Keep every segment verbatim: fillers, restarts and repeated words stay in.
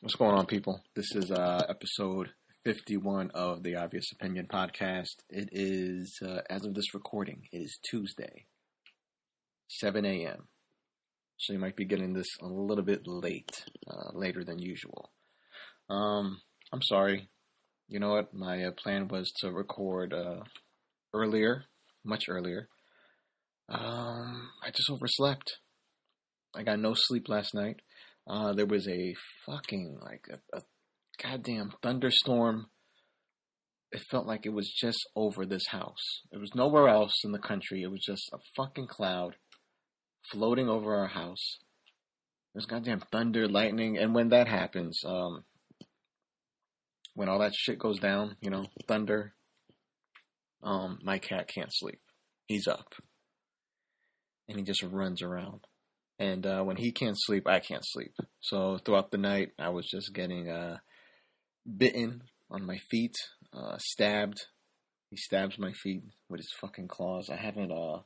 What's going on, people? This is uh, episode fifty-one of the Obvious Opinion podcast. It is, uh, as of this recording, it is Tuesday, seven a.m. So you might be getting this a little bit late, uh, later than usual. Um, I'm sorry. You know what? My uh, plan was to record uh, earlier, much earlier. Um, I just overslept. I got no sleep last night. Uh, there was a fucking, like, a, a goddamn thunderstorm. It felt like it was just over this house. It was nowhere else in the country. It was just a fucking cloud floating over our house. There's goddamn thunder, lightning, and when that happens, um, when all that shit goes down, you know, thunder, um, my cat can't sleep. He's up. And he just runs around. And uh, when he can't sleep, I can't sleep. So throughout the night, I was just getting uh, bitten on my feet, uh, stabbed. He stabs my feet with his fucking claws. I haven't, uh...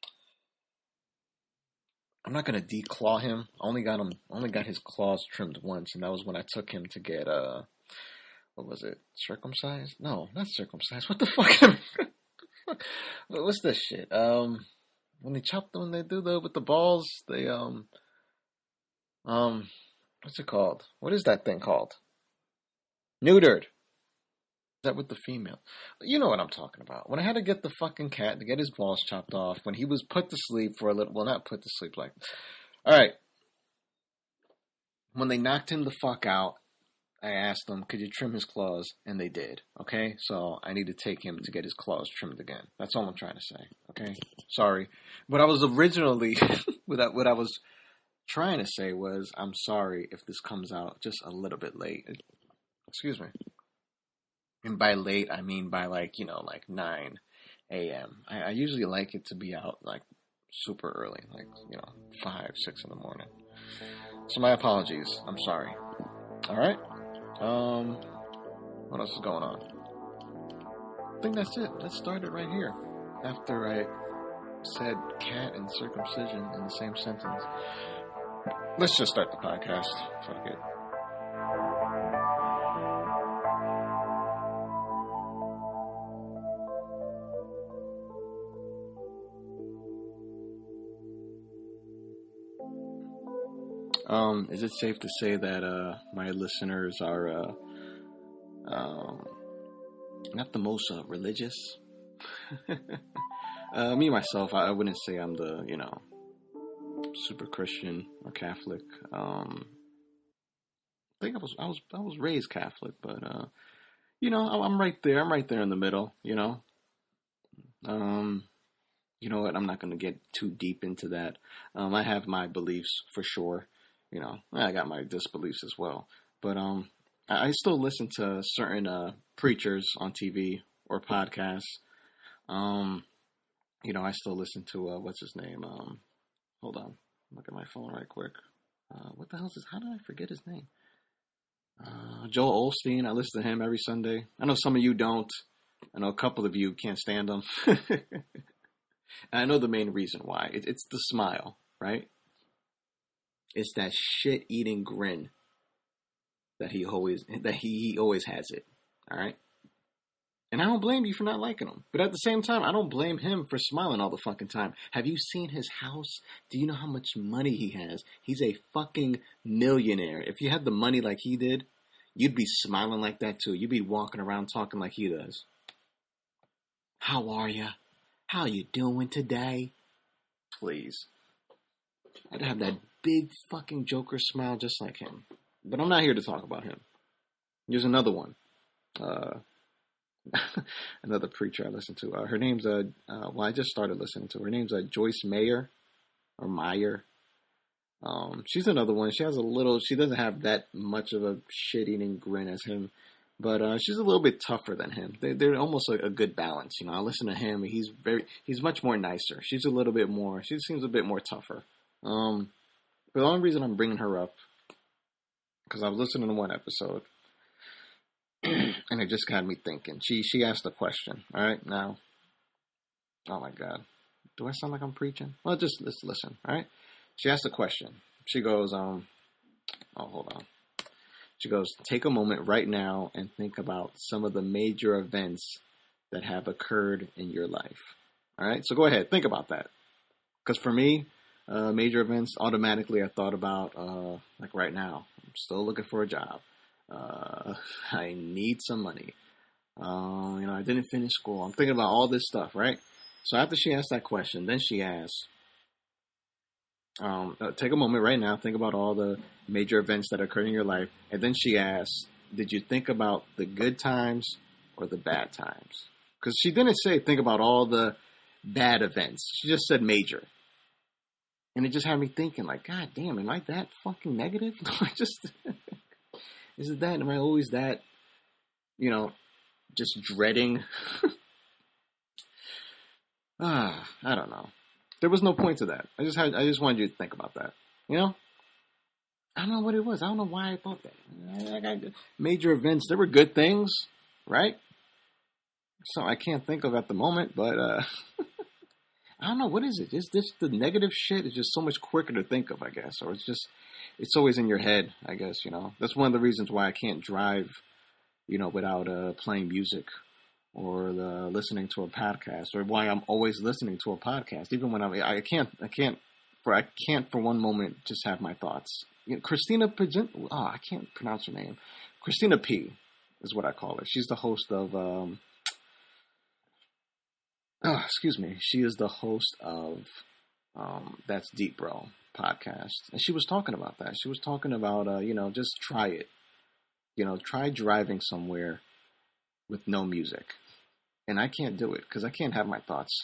I'm not gonna declaw him. I only got him, only got his claws trimmed once, and that was when I took him to get, uh... what was it? Circumcised? No, not circumcised. What the fuck? What's this shit? Um... When they chop them, when they do the with the balls, they um um what's it called? What is that thing called? Neutered. Is that with the female? You know what I'm talking about. When I had to get the fucking cat to get his balls chopped off, when he was put to sleep for a little, well, not put to sleep, like, all right. When they knocked him the fuck out, I asked them, could you trim his claws? And they did, okay? So I need to take him to get his claws trimmed again. That's all I'm trying to say, okay? Sorry. What I was originally, what, I, what I was trying to say was, I'm sorry if this comes out just a little bit late. Excuse me. And by late, I mean by like, you know, like nine a.m. I, I usually like it to be out like super early, like, you know, five, six in the morning. So my apologies. I'm sorry. All right? Um, what else is going on? I think that's it. Let's start it right here. After I said cat and circumcision in the same sentence. Let's just start the podcast. Fuck it. Um, is it safe to say that, uh, my listeners are, uh, um, not the most, uh, religious? uh, me, myself, I, I wouldn't say I'm the, you know, super Christian or Catholic. Um, I think I was, I was, I was raised Catholic, but, uh, you know, I'm right there. I'm right there in the middle, you know? Um, you know what? I'm not going to get too deep into that. Um, I have my beliefs for sure. You know, I got my disbeliefs as well. But um, I still listen to certain uh, preachers on T V or podcasts. Um, you know, I still listen to, uh, what's his name? Um, hold on. Look at my phone right quick. Uh, what the hell is this? How did I forget his name? Uh, Joel Osteen. I listen to him every Sunday. I know some of you don't. I know a couple of you can't stand him. And I know the main reason why. It, it's the smile, right? It's that shit-eating grin that he always that he, he always has it. All right, and I don't blame you for not liking him, but at the same time, I don't blame him for smiling all the fucking time. Have you seen his house? Do you know how much money he has? He's a fucking millionaire. If you had the money like he did, you'd be smiling like that too. You'd be walking around talking like he does. How are you? How you doing today? Please, I'd have that big fucking Joker smile just like him. But I'm not here to talk about him. Here's another one. Uh, another preacher I listen to. Uh, her name's, uh, uh, well, I just started listening to her. Her name's uh, Joyce Meyer. Or Meyer. Um, she's another one. She has a little, she doesn't have that much of a shit-eating grin as him. But uh, she's a little bit tougher than him. They, they're almost a, a good balance. You know, I listen to him. He's very, he's much more nicer. She's a little bit more, she seems a bit more tougher. Um... But the only reason I'm bringing her up, because I was listening to one episode, and it just got me thinking. She she asked a question, all right? Now, oh my God. Do I sound like I'm preaching? Well, just let's listen, all right? She asked a question. She goes, um, oh, hold on. She goes, take a moment right now and think about some of the major events that have occurred in your life. All right, so go ahead, think about that. Because for me, uh, major events, automatically I thought about, uh, like right now, I'm still looking for a job. Uh, I need some money. Uh, you know, I didn't finish school. I'm thinking about all this stuff, right? So after she asked that question, then she asked, um, uh, take a moment right now, think about all the major events that occurred in your life. And then she asked, did you think about the good times or the bad times? Because she didn't say think about all the bad events. She just said major. And it just had me thinking, like, God damn, am I that fucking negative? I just, is it that? Am I always that, you know, just dreading? ah, I don't know. There was no point to that. I just had, I just wanted you to think about that. You know? I don't know what it was. I don't know why I thought that. I, I, I, major events, there were good things, right? So I can't think of at the moment, but uh, I don't know. What is it? Is this the negative shit is just so much quicker to think of, I guess. Or it's just, it's always in your head, I guess, you know. That's one of the reasons why I can't drive, you know, without uh, playing music or the, listening to a podcast, or why I'm always listening to a podcast. Even when I'm, I can't, I can't, for I can't for one moment just have my thoughts. You know, Christina, oh, I can't pronounce her name. Christina P. is what I call her. She's the host of, um, oh, excuse me. She is the host of um, That's Deep Bro podcast. And she was talking about that. She was talking about, uh, you know, just try it. You know, try driving somewhere with no music. And I can't do it because I can't have my thoughts.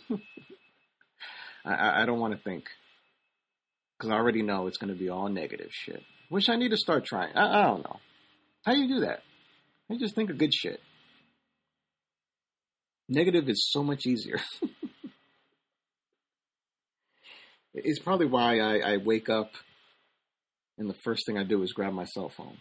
I, I don't want to think. Because I already know it's going to be all negative shit. Which I need to start trying. I, I don't know. How do you do that? You just think of good shit. Negative is so much easier. It's probably why I, I wake up and the first thing I do is grab my cell phone.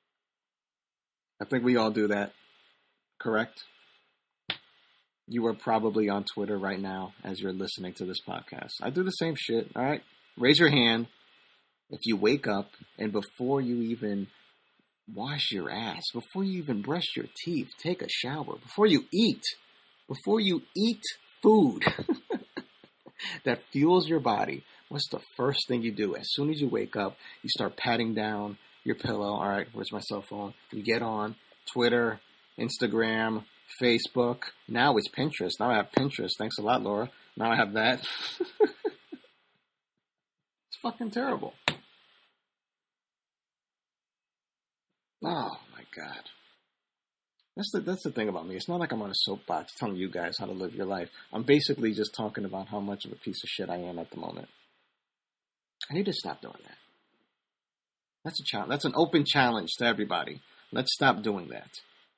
I think we all do that. Correct? You are probably on Twitter right now as you're listening to this podcast. I do the same shit, all right? Raise your hand if you wake up and before you even wash your ass, before you even brush your teeth, take a shower, before you eat, before you eat food that fuels your body, what's the first thing you do? As soon as you wake up, you start patting down your pillow. All right, where's my cell phone? You get on Twitter, Instagram, Facebook. Now it's Pinterest. Now I have Pinterest. Thanks a lot, Laura. Now I have that. It's fucking terrible. Oh, my God. That's the, that's the thing about me. It's not like I'm on a soapbox telling you guys how to live your life. I'm basically just talking about how much of a piece of shit I am at the moment. I need to stop doing that. That's a challenge. That's an open challenge to everybody. Let's stop doing that.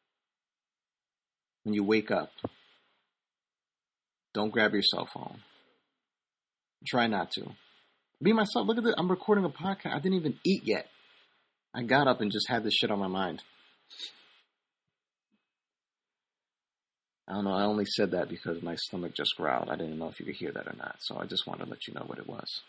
When you wake up, don't grab your cell phone. Try not to. Be myself. Look at this. I'm recording a podcast. I didn't even eat yet. I got up and just had this shit on my mind. I don't know. I only said that because my stomach just growled. I didn't know if you could hear that or not. So I just wanted to let you know what it was.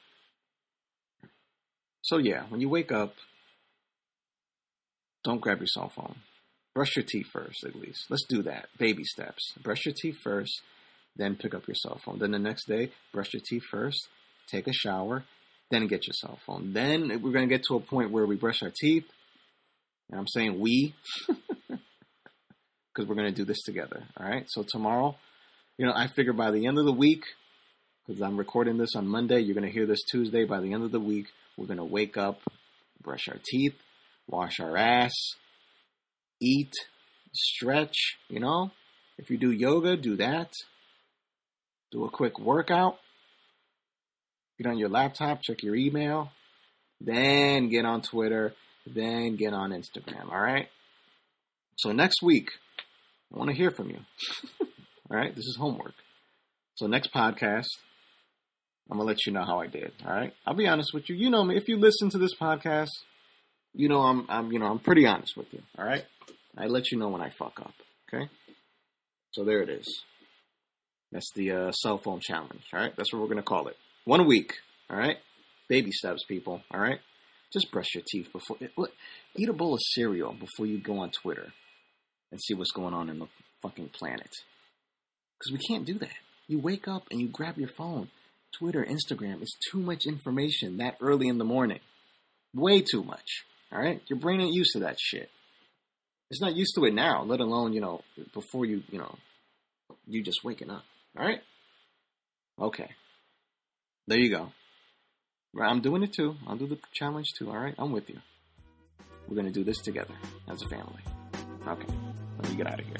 So yeah, when you wake up, don't grab your cell phone. Brush your teeth first, at least. Let's do that. Baby steps. Brush your teeth first, then pick up your cell phone. Then the next day, brush your teeth first, take a shower, then get your cell phone. Then we're going to get to a point where we brush our teeth. And I'm saying we, because we're going to do this together. All right. So tomorrow, you know, I figure by the end of the week, because I'm recording this on Monday, you're going to hear this Tuesday. By the end of the week, we're going to wake up, brush our teeth, wash our ass, eat, stretch, you know. If you do yoga, do that. Do a quick workout. Get on your laptop, check your email. Then get on Twitter. Then get on Instagram, all right? So next week, I want to hear from you. All right? This is homework. So next podcast, I'm going to let you know how I did, all right? I'll be honest with you. You know me. If you listen to this podcast, you know I'm, I'm, you know, I'm pretty honest with you, all right? I let you know when I fuck up, okay? So there it is. That's the uh, cell phone challenge, all right? That's what we're going to call it. One week, all right? Baby steps, people, all right? Just brush your teeth before... Look, eat a bowl of cereal before you go on Twitter and see what's going on in the fucking planet. Because we can't do that. You wake up and you grab your phone. Twitter, Instagram, it's too much information that early in the morning. Way too much. All right? Your brain ain't used to that shit. It's not used to it now, let alone, you know, before you, you know, you just waking up. All right? Okay. There you go. I'm doing it too. I'll do the challenge too. All right? I'm with you. We're going to do this together as a family. Okay. Let me get out of here.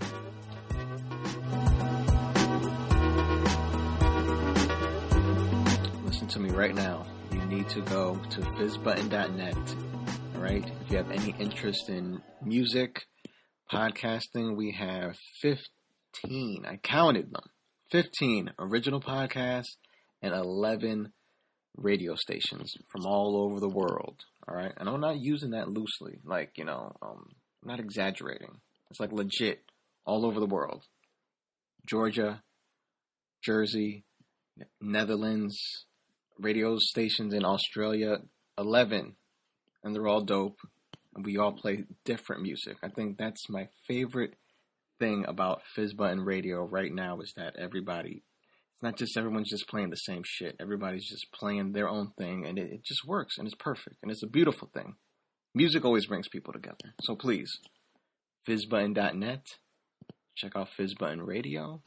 Listen to me right now. You need to go to fizz button dot net. All right? If you have any interest in music, podcasting, we have fifteen. I counted them. fifteen original podcasts and eleven radio stations from all over the world. All right? And I'm not using that loosely. Like, you know, um, I'm not exaggerating. It's like legit all over the world. Georgia, Jersey, Netherlands, radio stations in Australia, eleven. And they're all dope. And we all play different music. I think that's my favorite thing about Fizz Button Radio right now is that everybody, it's not just everyone's just playing the same shit. Everybody's just playing their own thing. And it, it just works. And it's perfect. And it's a beautiful thing. Music always brings people together. So please, fizz button dot net. Check out Fizz Button Radio.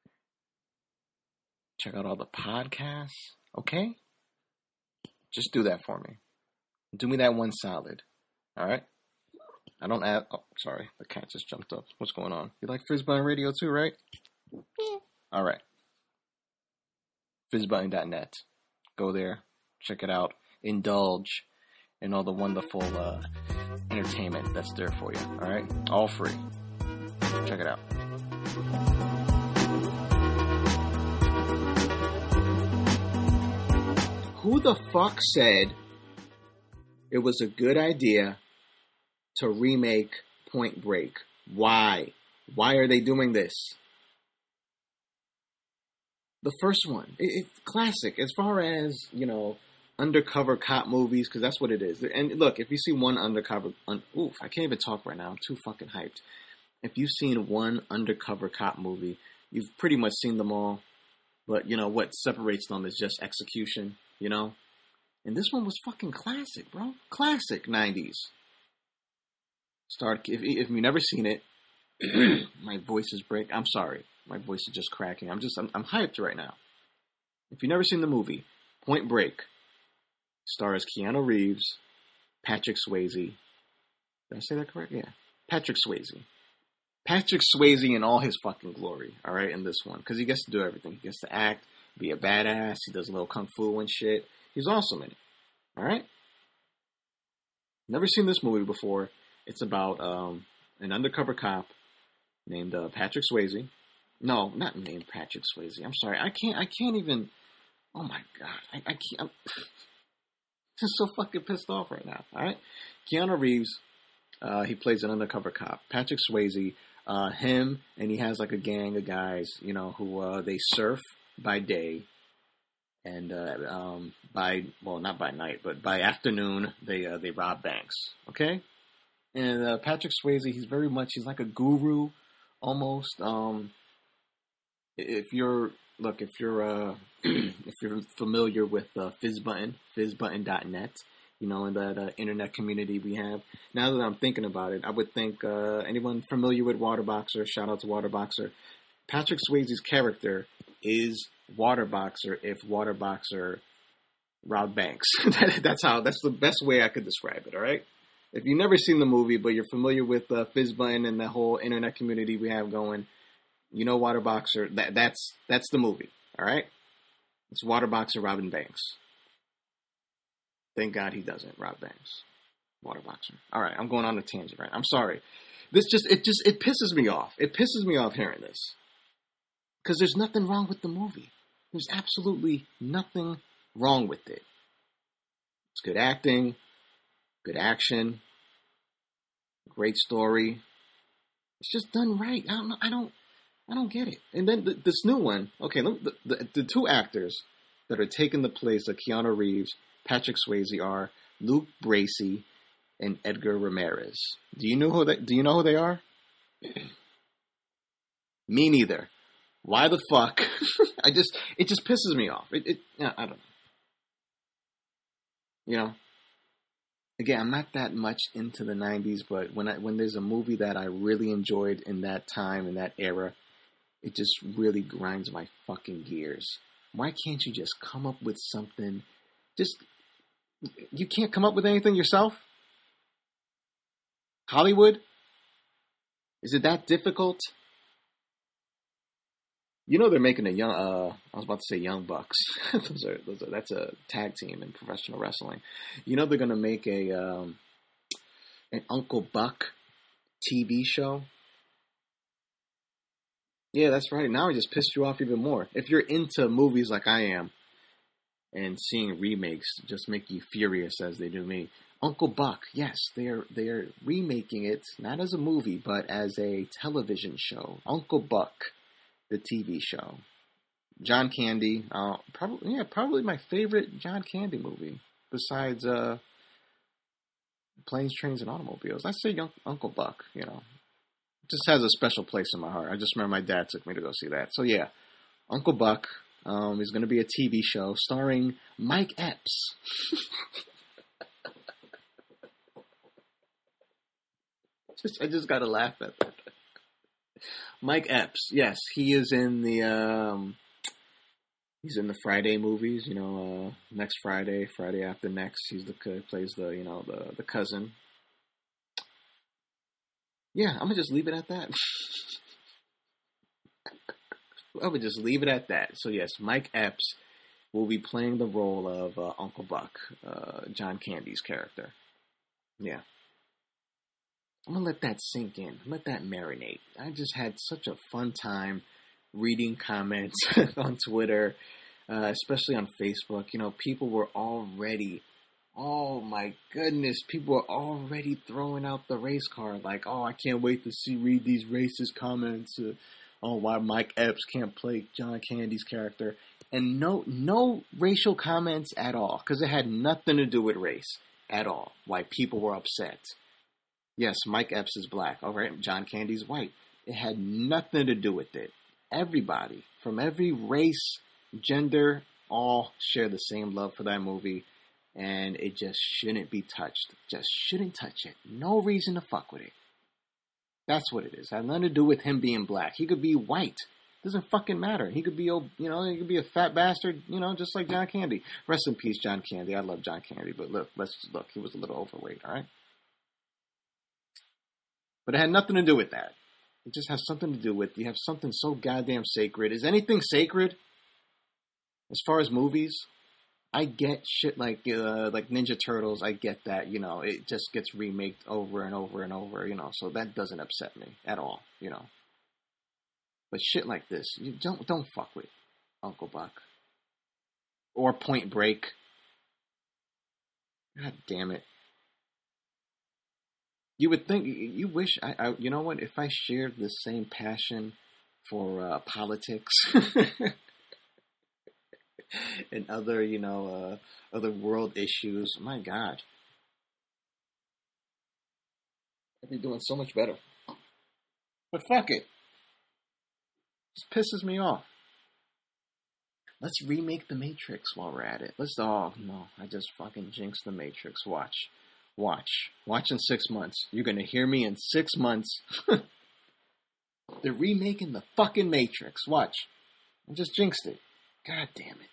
Check out all the podcasts. Okay? Just do that for me. Do me that one solid. All right? I don't add... Oh, sorry. The cat just jumped up. What's going on? You like Fizz Button Radio too, right? Yeah. All right. fizz button dot net. Go there. Check it out. Indulge in all the wonderful uh, entertainment that's there for you. All right? All free. Check it out. Who the fuck said it was a good idea to remake Point Break? Why? Why are they doing this? The first one, it, it's classic. As far as, you know, undercover cop movies, because that's what it is. And look, if you see one undercover... Un, oof, I can't even talk right now. I'm too fucking hyped. If you've seen one undercover cop movie, you've pretty much seen them all. But, you know, what separates them is just execution, you know? And this one was fucking classic, bro. Classic nineties. Start, if, if you've never seen it, my voice is break. I'm sorry. My voice is just cracking. I'm just, I'm, I'm hyped right now. If you've never seen the movie, Point Break stars Keanu Reeves, Patrick Swayze. Did I say that correct? Yeah. Patrick Swayze. Patrick Swayze in all his fucking glory, all right, in this one. Because he gets to do everything. He gets to act, be a badass. He does a little kung fu and shit. He's awesome in it, all right? Never seen this movie before. It's about um, an undercover cop named uh, Patrick Swayze. No, not named Patrick Swayze. I'm sorry. I can't, I can't even... Oh, my God. I, I can't... I'm just so fucking pissed off right now, all right? Keanu Reeves, uh, he plays an undercover cop. Patrick Swayze... Uh, him, and he has like a gang of guys, you know, who uh, they surf by day, and uh, um, by, well, not by night, but by afternoon, they uh, they rob banks, okay? And uh, Patrick Swayze, he's very much, he's like a guru, almost. Um, if you're, look, if you're, uh, if you're familiar with uh, Fizz Button, fizz button dot net, you know, in that uh, internet community we have. Now that I'm thinking about it, I would think uh, anyone familiar with Waterboxer, shout out to Waterboxer. Patrick Swayze's character is Waterboxer if Waterboxer robbed banks. that, that's how, that's the best way I could describe it, all right? If you've never seen the movie, but you're familiar with uh, Fizz Button and the whole internet community we have going, you know Waterboxer, that, that's, that's the movie, all right? It's Waterboxer robbing banks. Thank God he doesn't rob banks. Waterboxer. All right, I'm going on a tangent, right? I'm sorry. This just, it just, it pisses me off. It pisses me off hearing this. Because there's nothing wrong with the movie. There's absolutely nothing wrong with it. It's good acting, good action, great story. It's just done right. I don't, I don't, I don't get it. And then the, this new one, okay, the, the, the two actors that are taking the place of Keanu Reeves, Patrick Swayze are Luke Bracey, and Edgar Ramirez. Do you know who they, do you know who they are? Me neither. Why the fuck? I just it just pisses me off. It, it yeah, I don't know. You know. Again, I'm not that much into the nineties, but when I when there's a movie that I really enjoyed in that time, in that era, it just really grinds my fucking gears. Why can't you just come up with something? Just you can't come up with anything yourself? Hollywood? Is it that difficult? You know they're making a young. Uh, I was about to say Young Bucks. those are, those are that's a tag team in professional wrestling. You know they're gonna make a um, an Uncle Buck T V show. Yeah, that's right. Now I just pissed you off even more. If you're into movies like I am, and seeing remakes just make you furious as they do me. Uncle Buck, yes, they're they're remaking it not as a movie but as a television show. Uncle Buck. The T V show. John Candy, uh, probably yeah, probably my favorite John Candy movie besides uh, Planes, Trains, and Automobiles. I say Young, Uncle Buck. You know, just has a special place in my heart. I just remember my dad took me to go see that. So yeah, Uncle Buck um, is going to be a T V show starring Mike Epps. just I just got to laugh at that. Mike Epps, yes, he is in the um, he's in the Friday movies. You know, uh, next Friday, Friday after next. He's the plays the you know the the cousin. Yeah, I'm gonna just leave it at that. I would just leave it at that. So yes, Mike Epps will be playing the role of uh, Uncle Buck, uh, John Candy's character. Yeah. I'm going to let that sink in. Let that marinate. I just had such a fun time reading comments on Twitter, uh, especially on Facebook. You know, people were already, oh my goodness, people were already throwing out the race card. Like, oh, I can't wait to see, read these racist comments. Uh, oh, why Mike Epps can't play John Candy's character. And no, no racial comments at all, because it had nothing to do with race at all. Why people were upset. Yes, Mike Epps is black. All right, John Candy's white. It had nothing to do with it. Everybody, from every race, gender, all share the same love for that movie. And it just shouldn't be touched. Just shouldn't touch it. No reason to fuck with it. That's what it is. It had nothing to do with him being black. He could be white. Doesn't fucking matter. He could be, you know, he could be a fat bastard, you know, just like John Candy. Rest in peace, John Candy. I love John Candy, but look, let's look. He was a little overweight, all right? But it had nothing to do with that. It just has something to do with, you have something so goddamn sacred. Is anything sacred? As far as movies, I get shit like uh, like Ninja Turtles. I get that, you know, it just gets remaked over and over and over, you know, so that doesn't upset me at all, you know. But shit like this, you don't don't fuck with Uncle Buck. Or Point Break. God damn it. You would think, you wish, I, I, you know what, if I shared the same passion for uh, politics and other, you know, uh, other world issues, my God. I'd be doing so much better. But fuck it. It pisses me off. Let's remake The Matrix while we're at it. Let's, oh, no, I just fucking jinxed The Matrix. Watch. Watch. Watch in six months. You're going to hear me in six months. They're remaking the fucking Matrix. Watch. I just jinxed it. God damn it.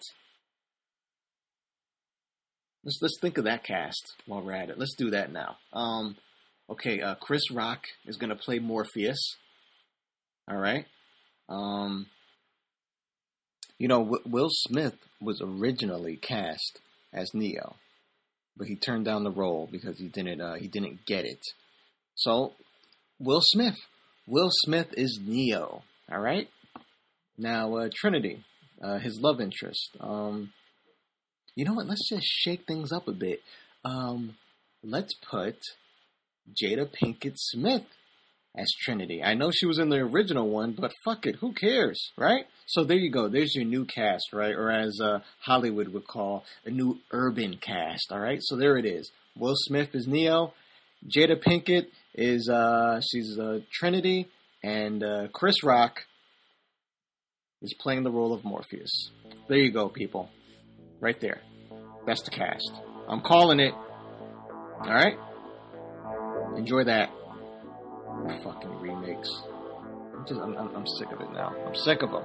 Let's let's think of that cast while we're at it. Let's do that now. Um, okay, uh, Chris Rock is going to play Morpheus. All right. Um, you know, w- Will Smith was originally cast as Neo. But he turned down the role because he didn't uh, he didn't get it. So, Will Smith. Will Smith is Neo. All right? Now, uh, Trinity, uh, his love interest. Um, you know what? Let's just shake things up a bit. Um, let's put Jada Pinkett Smith as Trinity. I know she was in the original one, but fuck it, who cares, right? So there you go. There's your new cast, right? Or as uh, Hollywood would call, a new urban cast, all right? So there it is. Will Smith is Neo. Jada Pinkett is, uh, she's uh, Trinity. And uh, Chris Rock is playing the role of Morpheus. There you go, people. Right there. That's the cast. I'm calling it. All right? Enjoy that. Fucking remakes. I'm, just, I'm, I'm, I'm sick of it now. I'm sick of them.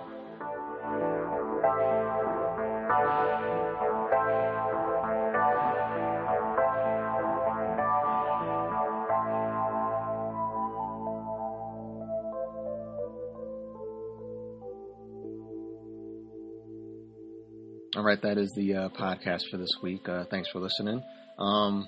All right, that is the uh, podcast for this week. Uh, thanks for listening. Um,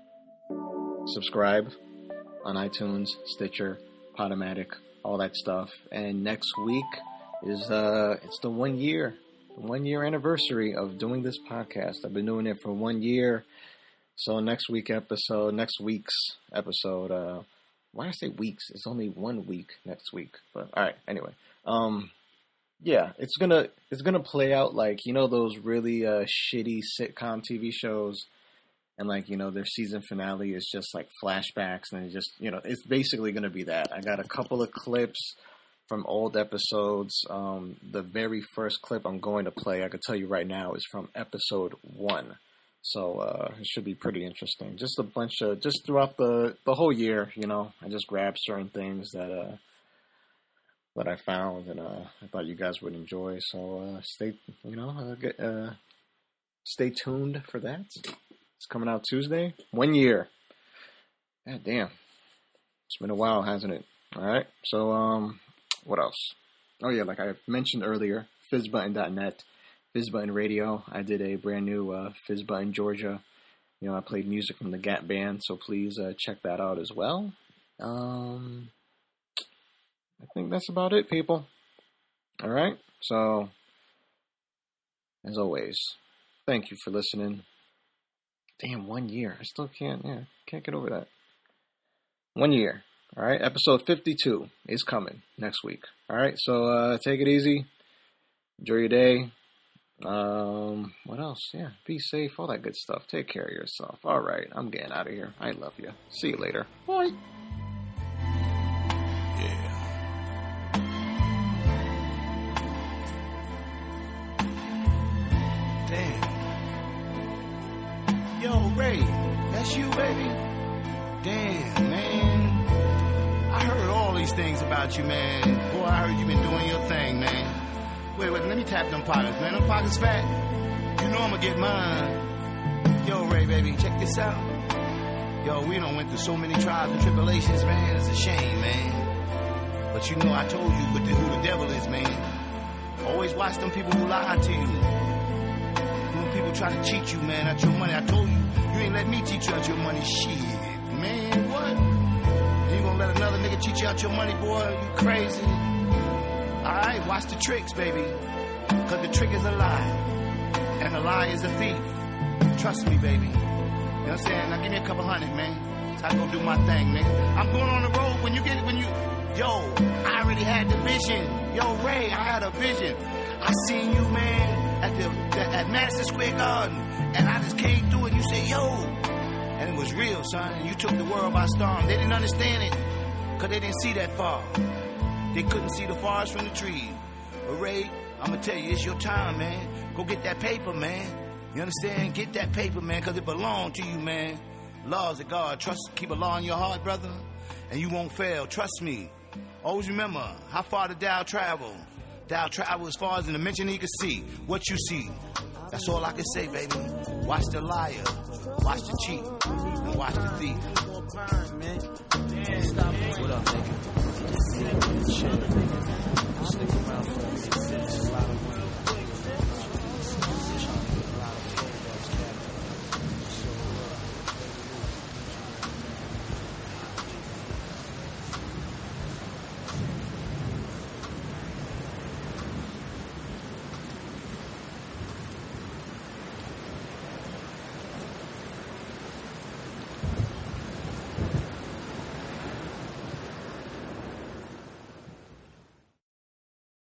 subscribe on iTunes, Stitcher, Podomatic, all that stuff. And next week is uh, it's the one year, the one year anniversary of doing this podcast. I've been doing it for one year. So next week episode, next week's episode. Uh, why did I say weeks? It's only one week next week. But all right, anyway. Um, Yeah, it's gonna it's gonna play out like, you know, those really uh, shitty sitcom T V shows, and like, you know, their season finale is just like flashbacks, and it just, you know, it's basically gonna be that. I got a couple of clips from old episodes. Um, the very first clip I'm going to play, I can tell you right now, is from episode one. So uh, it should be pretty interesting. Just a bunch of just throughout the the whole year, you know, I just grabbed certain things that. Uh, that I found, and uh, I thought you guys would enjoy. So uh, stay, you know, uh, get, uh, stay tuned for that. It's coming out Tuesday. One year. God damn, it's been a while, hasn't it? All right. So um, what else? Oh yeah, like I mentioned earlier, fizz button dot net, FizzButton Radio. I did a brand new uh, FizzButton Georgia. You know, I played music from the Gap Band, so please uh, check that out as well. Um. I think that's about it, people. All right. So, as always, thank you for listening. Damn, one year. I still can't, yeah, can't get over that. One year. All right. Episode fifty-two is coming next week. All right. So, uh, take it easy. Enjoy your day. Um, what else? Yeah. Be safe. All that good stuff. Take care of yourself. All right. I'm getting out of here. I love you. See you later. Bye. Yeah. Yo, Ray, that's you, baby? Damn, man. I heard all these things about you, man. Boy, I heard you been doing your thing, man. Wait, wait, let me tap them pockets, man. Them pockets fat. You know I'm gonna get mine. Yo, Ray, baby, check this out. Yo, we done went through so many trials and tribulations, man. It's a shame, man. But you know I told you what the, who the devil is, man. Always watch them people who lie to you. When people try to cheat you, man, out your money, I told you, you ain't let me teach you out your money. Shit, man, what? You gonna let another nigga teach you out your money, boy? You crazy? Alright, watch the tricks, baby. Cause the trick is a lie. And a lie is a thief. Trust me, baby. You know what I'm saying? Now give me a couple hundred, man. So I go do my thing, nigga. I'm going on the road when you get, when you, yo, I already had the vision. Yo, Ray, I had a vision. I seen you, man. At the, the at Madison Square Garden, and I just came through, and you said, "Yo," and it was real, son. And you took the world by storm. They didn't understand it, cause they didn't see that far. They couldn't see the forest from the trees. But Ray, I'm gonna tell you, it's your time, man. Go get that paper, man. You understand? Get that paper, man, cause it belongs to you, man. Laws of God. Trust. Keep a law in your heart, brother, and you won't fail. Trust me. Always remember how far did thou travel. Thou travel as far as in the dimension he could see. What you see. That's all I can say, baby. Watch the liar. Watch the cheat. And watch the thief. What up, nigga? Stick around for me.